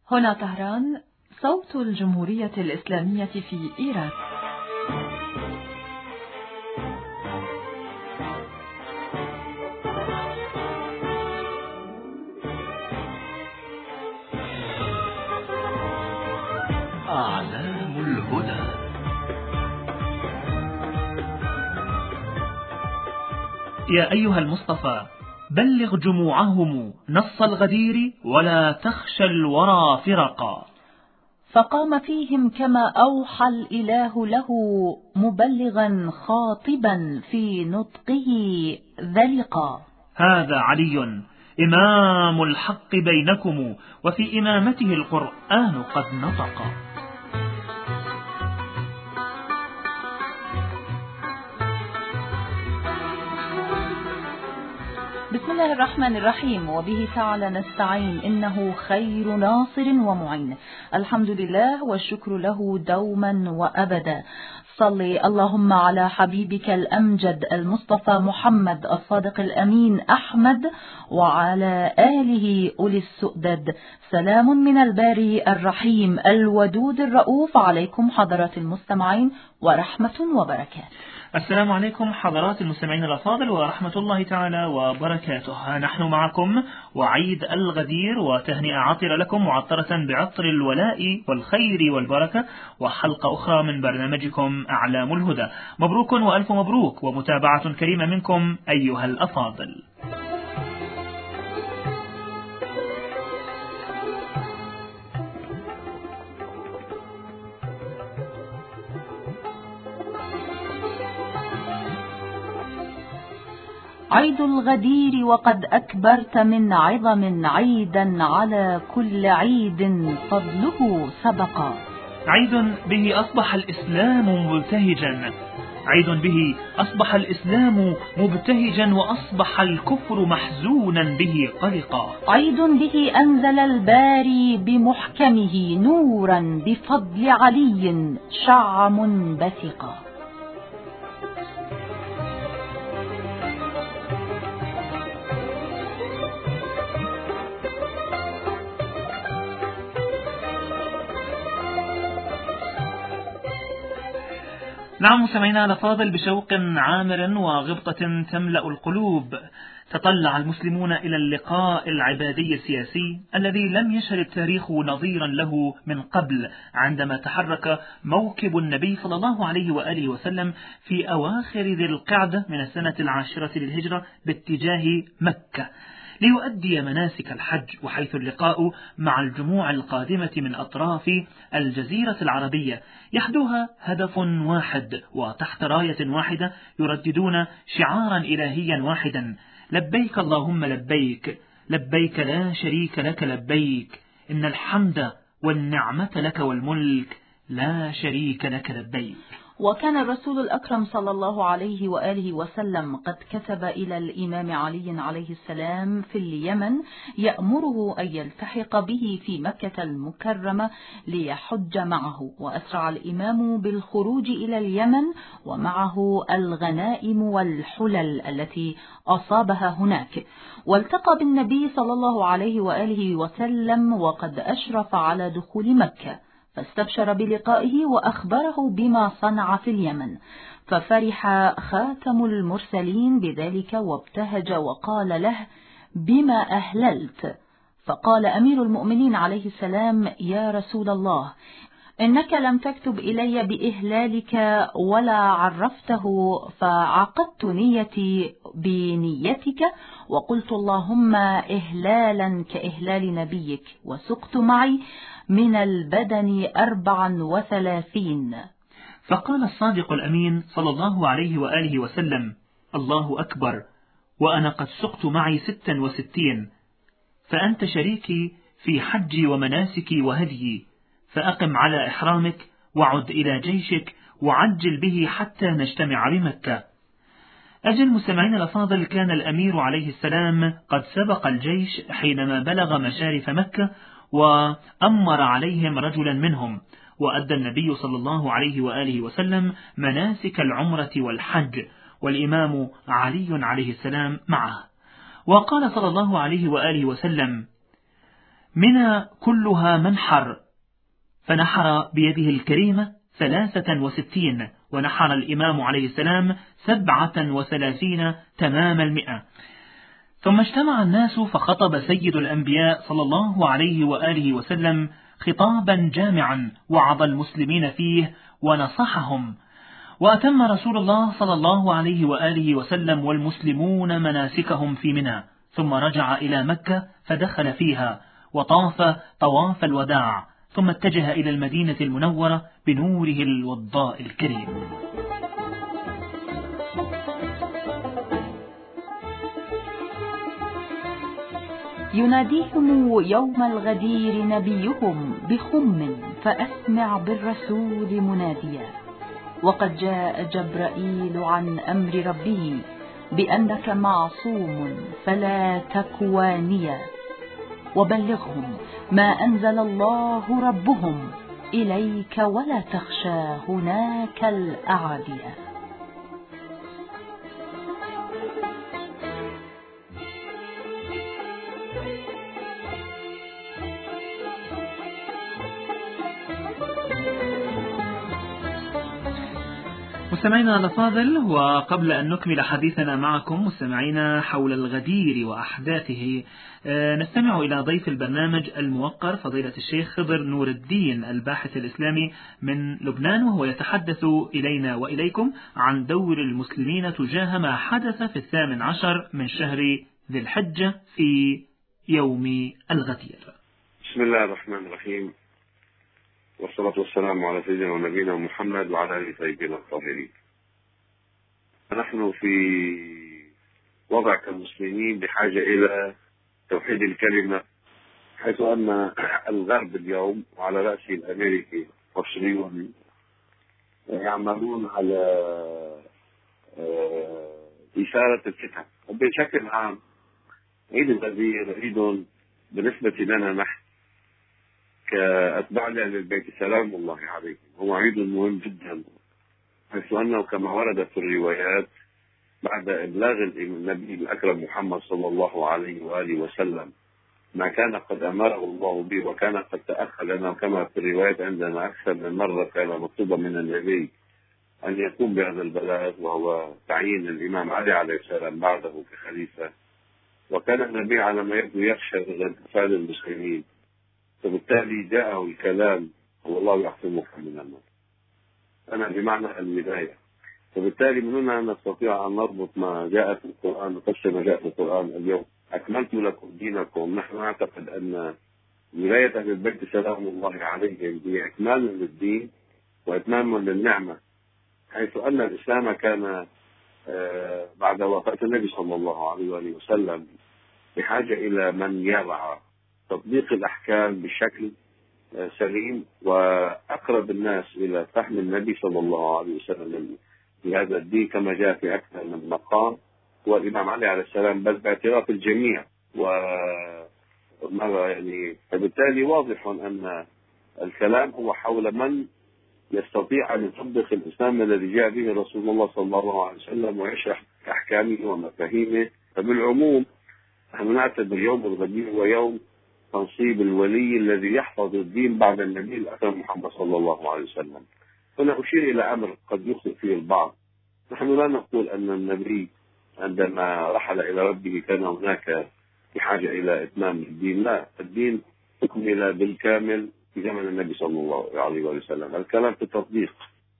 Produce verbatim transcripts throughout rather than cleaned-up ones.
هنا طهران، صوت الجمهورية الإسلامية في إيران. أعلام الهدى. يا أيها المصطفى، بلغ جموعهم نص الغدير ولا تخشى الورى فرقا. فقام فيهم كما أوحى الإله له، مبلغا خاطبا في نطقه ذلقا. هذا علي إمام الحق بينكم، وفي إمامته القرآن قد نطق. بسم الله الرحمن الرحيم، وبه تعالى نستعين، إنه خير ناصر ومعين. الحمد لله والشكر له دوما وأبدا. صل اللهم على حبيبك الأمجد المصطفى محمد الصادق الأمين أحمد، وعلى آله أولي السؤدد. سلام من الباري الرحيم الودود الرؤوف عليكم حضرات المستمعين، ورحمة وبركاته. السلام عليكم حضرات المستمعين الأفاضل، ورحمة الله تعالى وبركاته. نحن معكم وعيد الغدير، وتهنئة عطرة لكم معطرة بعطر الولاء والخير والبركة، وحلقة أخرى من برنامجكم أعلام الهدى. مبروك وألف مبروك، ومتابعة كريمة منكم أيها الأفاضل. عيد الغدير وقد أكبرت من عظم، عيدا على كل عيد فضله سبقا. عيد به أصبح الإسلام مبتهجا، عيد به أصبح الإسلام مبتهجا، وأصبح الكفر محزونا به قلقا. عيد به أنزل الباري بمحكمه نورا بفضل علي شع منبثقا. نعم مستمعينا الأفاضل، بشوق عامر وغبطة تملأ القلوب تطلع المسلمون إلى اللقاء العبادي السياسي الذي لم يشهد التاريخ نظيرا له من قبل، عندما تحرك موكب النبي صلى الله عليه وآله وسلم في أواخر ذي القعدة من السنة العاشرة للهجرة باتجاه مكة ليؤدي مناسك الحج، وحيث اللقاء مع الجموع القادمة من أطراف الجزيرة العربية يحدوها هدف واحد، وتحت راية واحدة يرددون شعارا إلهيا واحدا: لبيك اللهم لبيك، لبيك لا شريك لك لبيك، إن الحمد والنعمة لك والملك لا شريك لك لبيك. وكان الرسول الأكرم صلى الله عليه وآله وسلم قد كتب إلى الإمام علي عليه السلام في اليمن يأمره أن يلتحق به في مكة المكرمة ليحج معه، وأسرع الإمام بالخروج إلى اليمن ومعه الغنائم والحلل التي أصابها هناك، والتقى بالنبي صلى الله عليه وآله وسلم وقد أشرف على دخول مكة، فاستبشر بلقائه وأخبره بما صنع في اليمن، ففرح خاتم المرسلين بذلك وابتهج وقال له: بما أهللت؟ فقال أمير المؤمنين عليه السلام: يا رسول الله، إنك لم تكتب إلي بإهلالك ولا عرفته، فعقدت نيتي بنيتك وقلت اللهم إهلالا كإهلال نبيك، وسقت معي من البدن أربعا وثلاثين. فقال الصادق الأمين صلى الله عليه وآله وسلم: الله أكبر، وأنا قد سقت معي ستا وستين، فأنت شريكي في حجي ومناسكي وهديي، فأقم على إحرامك وعد إلى جيشك وعجل به حتى نجتمع بمكة. أجل مستمعين الأفاضل، كان الأمير عليه السلام قد سبق الجيش حينما بلغ مشارف مكة وأمر عليهم رجلا منهم، وأدى النبي صلى الله عليه وآله وسلم مناسك العمرة والحج، والإمام علي عليه السلام معه. وقال صلى الله عليه وآله وسلم: منى كلها منحر، فنحر بيده الكريمة ثلاثة وستين، ونحر الإمام عليه السلام سبعة وثلاثين تمام المئة. ثم اجتمع الناس فخطب سيد الأنبياء صلى الله عليه وآله وسلم خطابا جامعا وعظ المسلمين فيه ونصحهم، وأتم رسول الله صلى الله عليه وآله وسلم والمسلمون مناسكهم في منى، ثم رجع إلى مكة فدخل فيها وطاف طواف الوداع، ثم اتجه إلى المدينة المنورة بنوره الوضاء الكريم. يناديهم يوم الغدير نبيهم بخم فأسمع بالرسول مناديا، وقد جاء جبرائيل عن أمر ربه بأنك معصوم فلا تكوانيا، وبلغهم ما أنزل الله ربهم إليك ولا تخشى هناك الأعادية. مستمعينا الأفاضل، وقبل أن نكمل حديثنا معكم مستمعينا حول الغدير وأحداثه، نستمع إلى ضيف البرنامج الموقر فضيلة الشيخ خضر نور الدين الباحث الإسلامي من لبنان، وهو يتحدث إلينا وإليكم عن دور المسلمين تجاه ما حدث في الثامن عشر من شهر ذي الحجة في يوم الغدير. بسم الله الرحمن الرحيم، والصلاة والسلام على سيدنا ونبينا محمد وعلى آله الطيبين الطاهرين. نحن في وضع كمسلمين بحاجة إلى توحيد الكلمة، حيث أن الغرب اليوم وعلى رأسه الأمريكي والصهيوني يعملون على إثارة الفتن. وبشكل عام عيد الغدير عيد بالنسبة لنا نحن كأتباع لأهل البيت سلام الله عليهم هو عيد مهم جدا، حيث أنه كما ورد في الروايات بعد إبلاغ النبي الأكرم محمد صلى الله عليه وآله وسلم ما كان قد أمره الله به وكان قد تأخر لنا، كما في الروايات عندنا أكثر من مرة كان مطلوبا من النبي أن يقوم بهذا البلاغ، وهو تعيين الإمام علي عليه السلام بعده كخليفة، وكان النبي على ما يبدو يخشى من انتفاض المسلمين، فبالتالي جاءه الكلام والله يحكمك من الناس. أنا بمعنى الولاية، فبالتالي من هنا نستطيع أن نربط ما جاء في القرآن وقصة ما جاء في القرآن اليوم أكملت لكم دينكم. نحن نعتقد أن ولاية أهل البيت سلام الله عليهم هي إكمال للدين وإتمام للنعمة، حيث أن الإسلام كان بعد وفاة النبي صلى الله عليه وآله وسلم بحاجة إلى من يضع تطبيق الأحكام بشكل سليم وأقرب الناس إلى فهم النبي صلى الله عليه وسلم بهذا الدين، كما جاء في أكثر من مقام والإمام علي عليه السلام، بل باعتراف الجميع. وماذا يعني فبالتالي واضح أن الكلام هو حول من يستطيع أن يطبق الإسلام الذي جاء به رسول الله صلى الله عليه وسلم ويشرح أحكامه ومفاهيمه. فبالعموم نحن نعتبر يوم الغدير هو يوم تنصيب الولي الذي يحفظ الدين بعد النبي الأكرم محمد صلى الله عليه وسلم. هنا أشير إلى أمر قد يخطئ فيه البعض. نحن لا نقول أن النبي عندما رحل إلى ربه كان هناك بحاجة إلى إتمام الدين، لا، الدين أكمل بالكامل في زمن النبي صلى الله عليه وسلم. الكلام في التطبيق،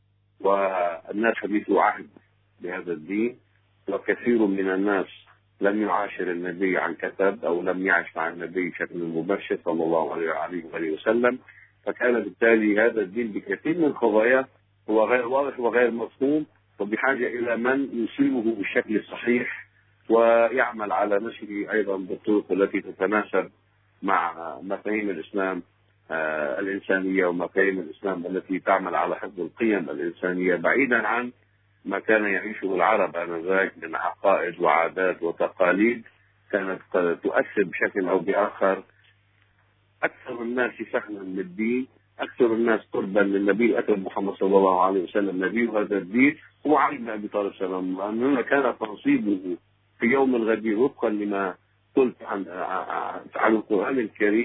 والناس حديثوا عهد بهذا الدين، وكثير من الناس لم يعاشر النبي عن كتب أو لم يعش مع النبي بشكل مباشر صلى الله عليه وآله وسلم، فكان بالتالي هذا الدين بكثير من القضايا هو غير واضح وغير مفهوم، وبحاجة إلى من يسلمه بالشكل الصحيح ويعمل على نشره أيضا بالطرق التي تتناسب مع مفاهيم الإسلام الإنسانية ومفاهيم الإسلام التي تعمل على حفظ القيم الإنسانية، بعيدا عن ما كان يعيشه العرب آنذاك من عقائد وعادات وتقاليد كانت تؤثر بشكل أو بآخر أكثر الناس فهما للدين، أكثر الناس قربا للنبي الأكرم محمد صلى الله عليه وسلم نبي هذا الدين هو علي بن أبي طالب سلام الله، أنه كان تنصيبه في يوم الغدير وفقا لما قلت عن عن القرآن الكريم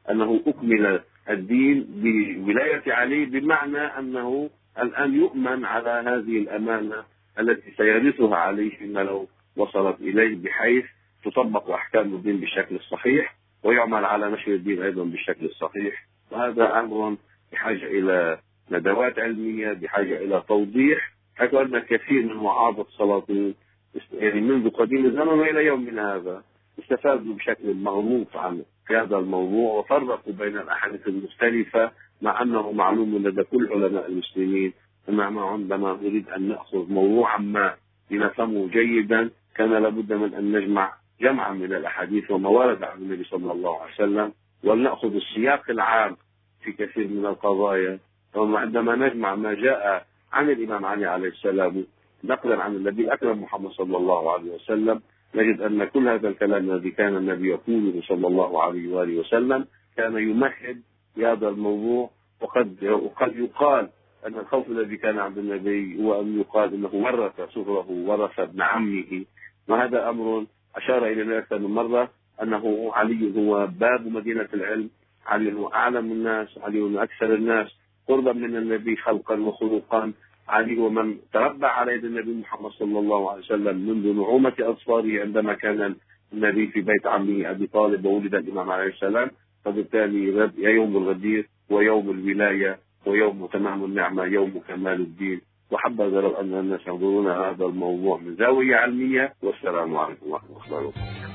أنه أكمل الدين بولاية علي، بمعنى أنه الآن يؤمن على هذه الأمانة التي سيرثها علي فيما لو وصلت إليه، بحيث تطبق أحكام الدين بالشكل الصحيح ويعمل على نشر الدين أيضا بالشكل الصحيح. وهذا أمر بحاجة إلى ندوات علمية، بحاجة إلى توضيح، حيث أن كثير من وعاظ السلاطين يعني منذ قديم الزمن وإلى يومنا هذا استفادوا بشكل مغلوط عن هذا الموضوع، وفرقوا بين الأحاديث المختلفة، مع أنه معلوم لدى كل علماء المسلمين أننا عندما نريد أن نأخذ موضوعا ما لنفهمه جيدا كان لابد من أن نجمع جمعا من الأحاديث وما ورد عن النبي صلى الله عليه وسلم، ولنأخذ السياق العام في كثير من القضايا. وعندما نجمع ما جاء عن الإمام علي عليه السلام نقلا عن النبي الأكرم محمد صلى الله عليه وسلم، نجد أن كل هذا الكلام الذي كان النبي يقوله صلى الله عليه وآله وسلم كان يمهد لهذا الموضوع. وقد وقد يقال أن الخوف الذي كان عند النبي هو أن يقال أنه ورث صغره، ورث ابن عمه، وهذا أمر أشار إليه أكثر من مرة، أنه علي هو باب مدينة العلم، علي هو أعلم الناس، علي هو أكثر الناس قربا من النبي خلقا وخلقا، علي هو من تربى على يد النبي محمد صلى الله عليه وسلم منذ نعومة أظفاره عندما كان النبي في بيت عمه أبي طالب وولد الإمام عليه السلام. فبالتالي يوم الغدير ويوم الولاية ويوم تمام النعمة، يوم كمال الدين. وحبذا لو أن الناس ينظرون هذا الموضوع من زاوية علمية. والسلام عليكم ورحمة الله وبركاته.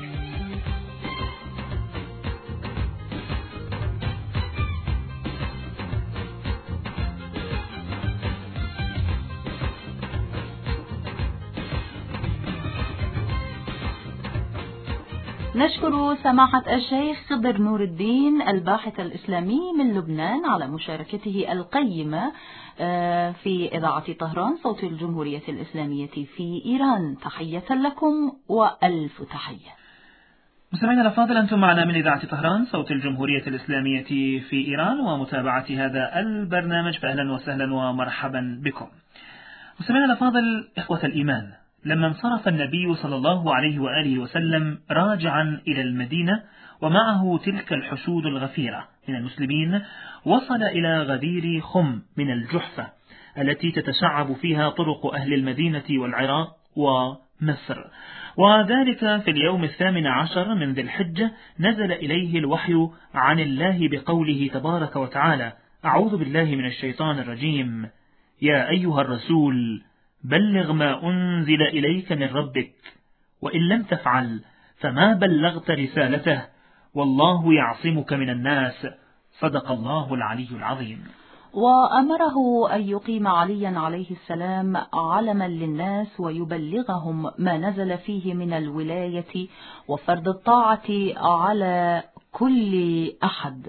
نشكر سماحة الشيخ خضر نور الدين الباحث الإسلامي من لبنان على مشاركته القيمة في إذاعة طهران صوت الجمهورية الإسلامية في إيران. تحية لكم وألف تحية. مستمعينا الأفاضل، أنتم معنا من إذاعة طهران صوت الجمهورية الإسلامية في إيران ومتابعة هذا البرنامج، فأهلا وسهلا ومرحبا بكم. مستمعينا الأفاضل، إخوة الإيمان، لما انصرف النبي صلى الله عليه وآله وسلم راجعا إلى المدينة ومعه تلك الحشود الغفيرة من المسلمين، وصل إلى غدير خم من الجحفة التي تتشعب فيها طرق أهل المدينة والعراق ومصر، وذلك في اليوم الثامن عشر من ذي الحجة نزل إليه الوحي عن الله بقوله تبارك وتعالى: أعوذ بالله من الشيطان الرجيم، يا أيها الرسول بلغ ما أنزل إليك من ربك، وإن لم تفعل فما بلغت رسالته، والله يعصمك من الناس، صدق الله العلي العظيم. وأمره أن يقيم عليا عليه السلام علما للناس ويبلغهم ما نزل فيه من الولاية وفرض الطاعة على كل أحد.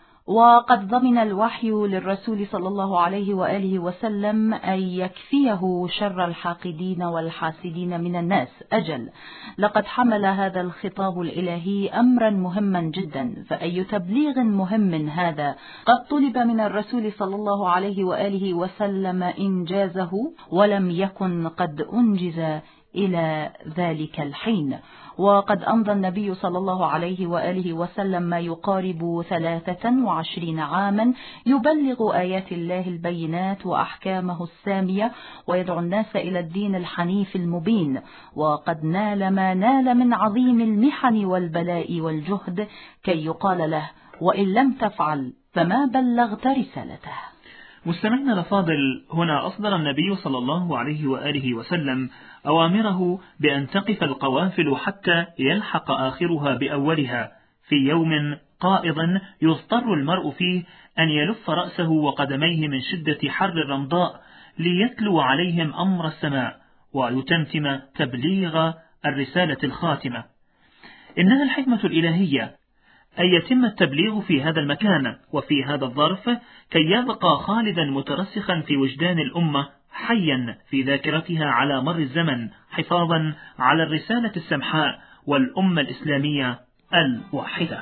وقد ضمن الوحي للرسول صلى الله عليه وآله وسلم أن يكفيه شر الحاقدين والحاسدين من الناس. أجل، لقد حمل هذا الخطاب الإلهي أمرا مهما جدا، فأي تبليغ مهم هذا قد طلب من الرسول صلى الله عليه وآله وسلم إنجازه، ولم يكن قد أنجز إلى ذلك الحين. وقد أمضى النبي صلى الله عليه وآله وسلم ما يقارب ثلاثة وعشرين عاما يبلغ آيات الله البينات وأحكامه السامية، ويدعو الناس إلى الدين الحنيف المبين، وقد نال ما نال من عظيم المحن والبلاء والجهد، كي يقال له: وإن لم تفعل فما بلغت رسالته. مستمعنا الأفاضل، هنا أصدر النبي صلى الله عليه وآله وسلم أوامره بأن تقف القوافل حتى يلحق آخرها بأولها في يوم قائض يضطر المرء فيه أن يلف رأسه وقدميه من شدة حر الرمضاء ليتلو عليهم أمر السماء ويتمتم تبليغ الرسالة الخاتمة. إنها الحكمة الإلهية أن يتم التبليغ في هذا المكان وفي هذا الظرف كي يبقى خالدا مترسخا في وجدان الأمة، حيا في ذاكرتها على مر الزمن، حفاظا على الرسالة السمحاء والأمة الإسلامية الواحدة.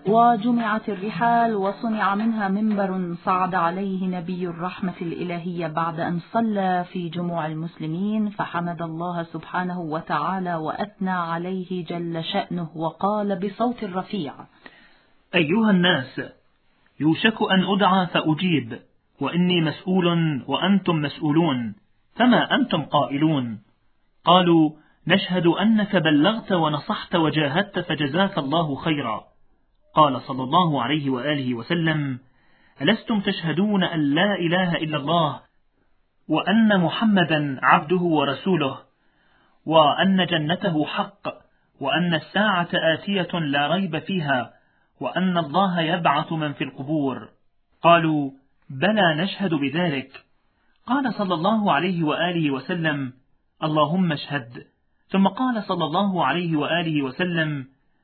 وجمعت الرحال وصنع منها منبر صعد عليه نبي الرحمة الإلهية بعد أن صلى في جموع المسلمين فحمد الله سبحانه وتعالى وأثنى عليه جل شأنه وقال بصوت رفيع: أيها الناس، يوشك أن أدعى فأجيب، وإني مسؤول وأنتم مسؤولون، فما أنتم قائلون؟ قالوا: نشهد أنك بلغت ونصحت وجاهدت فجزاك الله خيرا. قال صلى الله عليه وآله وسلم: ألستم تشهدون أن لا إله إلا الله وأن محمدا عبده ورسوله وأن جنته حق وأن الساعة آتية لا ريب فيها وأن الله يبعث من في القبور؟ قالوا: بلى نشهد بذلك. قال صلى الله عليه وآله وسلم: اللهم اشهد. ثم قال صلى الله عليه وآله وسلم: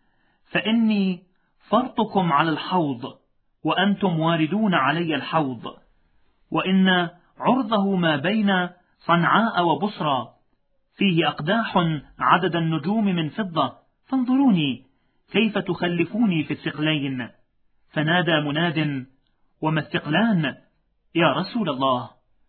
فإني فرطكم على الحوض وأنتم واردون علي الحوض، وإن عرضه ما بين صنعاء وبصرى، فيه أقداح عدد النجوم من فضة، فانظروني كيف تخلفوني في الثقلين. فنادى مناد: وما الثقلان يا رسول الله؟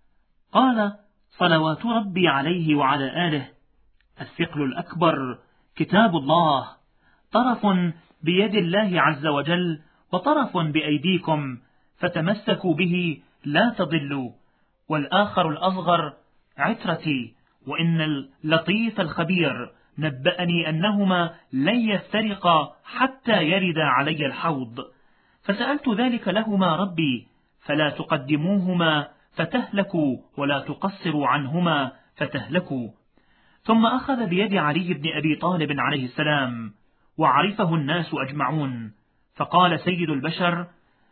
قال صلوات ربي عليه وعلى آله: الثقل الأكبر كتاب الله، طرف بيد الله عز وجل وطرف بأيديكم، فتمسكوا به لا تضلوا، والآخر الأصغر عترتي، وإن اللطيف الخبير نبأني أنهما لن يفترقا حتى يرد علي الحوض، فسألت ذلك لهما ربي، فلا تقدموهما فتهلكوا ولا تقصروا عنهما فتهلكوا. ثم أخذ بيد علي بن أبي طالب عليه السلام، وعرفه الناس أجمعون، فقال سيد البشر: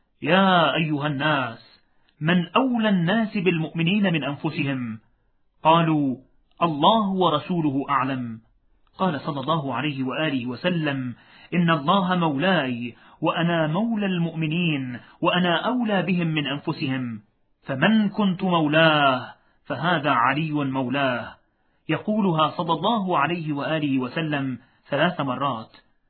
يا أيها الناس، من أولى الناس بالمؤمنين من أنفسهم؟ قالوا: الله ورسوله أعلم. قال صلى الله عليه وآله وسلم: إن الله مولاي وأنا مولى المؤمنين، وأنا أولى بهم من أنفسهم، فمن كنت مولاه فهذا علي مولاه. يقولها صلى الله عليه وآله وسلم ثلاث مرات.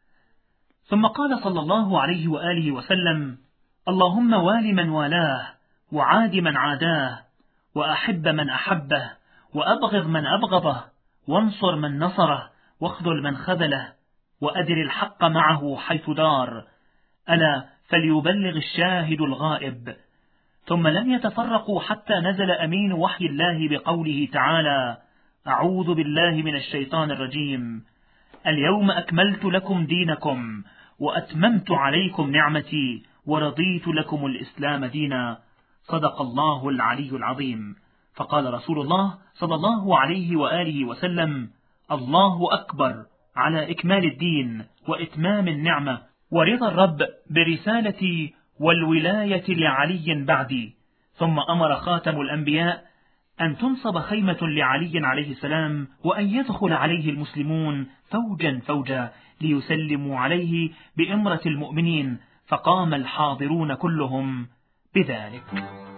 ثم قال صلى الله عليه وآله وسلم: اللهم وال من والاه، وعاد من عاداه، وأحب من أحبه، وأبغض من أبغضه، وانصر من نصره، واخذل من خذله، وأدر الحق معه حيث دار، ألا فليبلغ الشاهد الغائب. ثم لم يتفرقوا حتى نزل أمين وحي الله بقوله تعالى: أعوذ بالله من الشيطان الرجيم، اليوم أكملت لكم دينكم وأتممت عليكم نعمتي ورضيت لكم الإسلام دينا. صدق الله العلي العظيم. فقال رسول الله صلى الله عليه وآله وسلم: الله أكبر على إكمال الدين وإتمام النعمة ورضا الرب برسالتي والولاية لعلي بعدي. ثم أمر خاتم الأنبياء أن تنصب خيمة لعلي عليه السلام، وأن يدخل عليه المسلمون فوجا فوجا ليسلموا عليه بإمرة المؤمنين، فقام الحاضرون كلهم بذلك.